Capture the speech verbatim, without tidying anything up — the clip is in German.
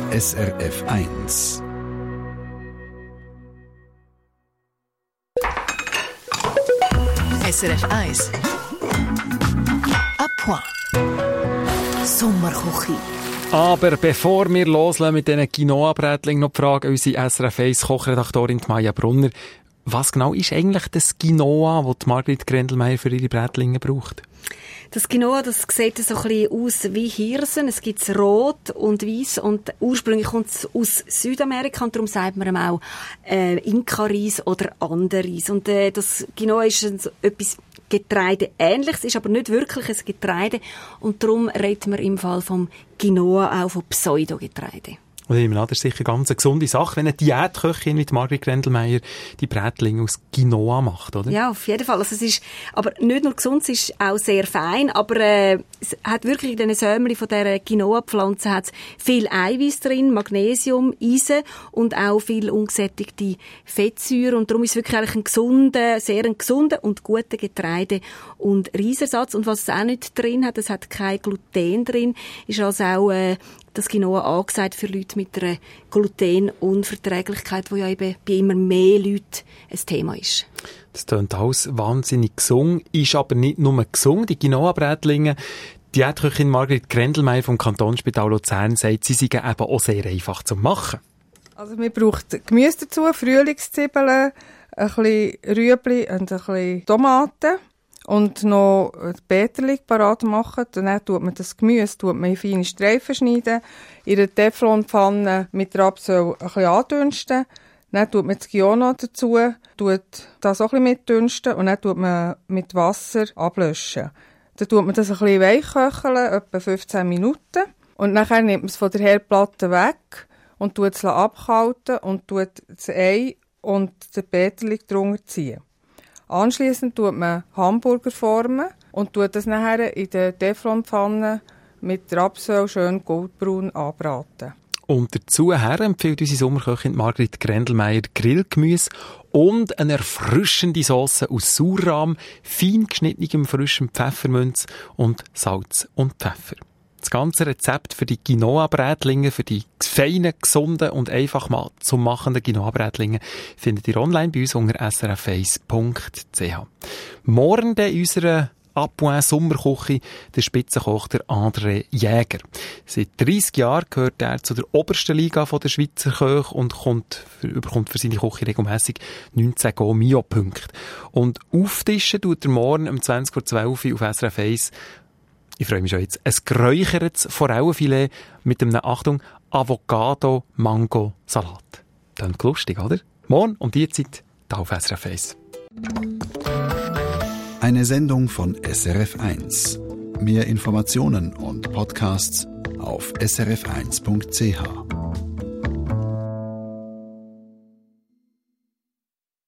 S R F eins. S R F eins. A point. Sommerküche. Aber bevor wir loslegen mit diesen Quinoa-Brätlingen, noch die Frage an unsere S R F eins Kochredaktorin Maja Brunner. Was genau ist eigentlich das Quinoa, das Margrit Grendelmeier für ihre Brätlinge braucht? Das Quinoa, das sieht so ein bisschen aus wie Hirsen. Es gibt rot und weiß und ursprünglich kommt es aus Südamerika und darum sagt man auch äh, Inka-Reis oder Anderreis. Und äh, das Quinoa ist ein, so etwas Getreideähnliches, ist aber nicht wirklich ein Getreide und darum redet man im Fall vom Quinoa auch von Pseudogetreide. Und ich meine, das ist sicher ganz eine gesunde Sache, wenn eine Diätköchin wie Margrit Grendelmeier die Brätlinge aus Quinoa macht, oder? Ja, auf jeden Fall. Also es ist aber nicht nur gesund, es ist auch sehr fein, aber äh, es hat wirklich in den Sämli von dieser Quinoa-Pflanze hat's viel Eiweiß drin, Magnesium, Eisen und auch viel ungesättigte Fettsäuren und darum ist es wirklich eigentlich ein gesunder, sehr ein gesunder und guter Getreide- und Reisersatz. Und was es auch nicht drin hat, es hat kein Gluten drin, ist also auch äh, das Quinoa angesagt für Leute mit einer Glutenunverträglichkeit, die ja eben bei immer mehr Leuten ein Thema ist. Das klingt alles wahnsinnig gesund, ist aber nicht nur gesund. Die Quinoa-Brätlinge, die Diätköchin Margrit Grendelmeier vom Kantonsspital Luzern sagt, sie seien eben auch sehr einfach zu machen. Also man braucht Gemüse dazu, Frühlingszwiebeln, ein bisschen Rüebli und ein bisschen Tomaten. Und noch ein Peterli parat machen. Dann tut man das Gemüse tut man in feine Streifen schneiden, in einer Teflonpfanne mit Rapsöl ein bisschen andünsten. Dann tut man das Quinoa dazu, tut das auch ein bisschen mitdünsten und dann tut man mit Wasser ablöschen. Dann tut man das ein bisschen weichköcheln, etwa fünfzehn Minuten. Und dann nimmt man es von der Herdplatte weg und tut es abkalten und tut das Ei und den Peterli drunter ziehen. Anschliessend tut man Hamburger formen und tut das nachher in der Teflonpfanne mit Rapsöl schön goldbraun anbraten. Und dazu her empfiehlt unsere Sommerköchin Margrit Grendelmeier Grillgemüse und eine erfrischende Sauce aus Sauerrahm, fein geschnittenem frischem Pfefferminz und Salz und Pfeffer. Das ganze Rezept für die Quinoa-Brätlinge, für die feinen, gesunden und einfach mal zum machenden Quinoa-Brätlinge findet ihr online bei uns unter s r f eins punkt c h. Morgen in unserer Appoint Sommerküche der Spitzenkoch der André Jäger. Seit dreissig Jahren gehört er zu der obersten Liga der Schweizer Köche und kommt, bekommt für seine Küche regelmässig neunzehn Go Mio-Punkte. Und auftischen tut er morgen um zwanzig Uhr zwölf auf S R F eins. Ich freue mich schon jetzt. Ein geräuchertes Forellenfilet mit einem, Achtung, Avocado-Mango-Salat. Klingt lustig, oder? Morgen um diese Zeit hier auf S R F eins. Eine Sendung von S R F eins. Mehr Informationen und Podcasts auf s r f eins punkt c h.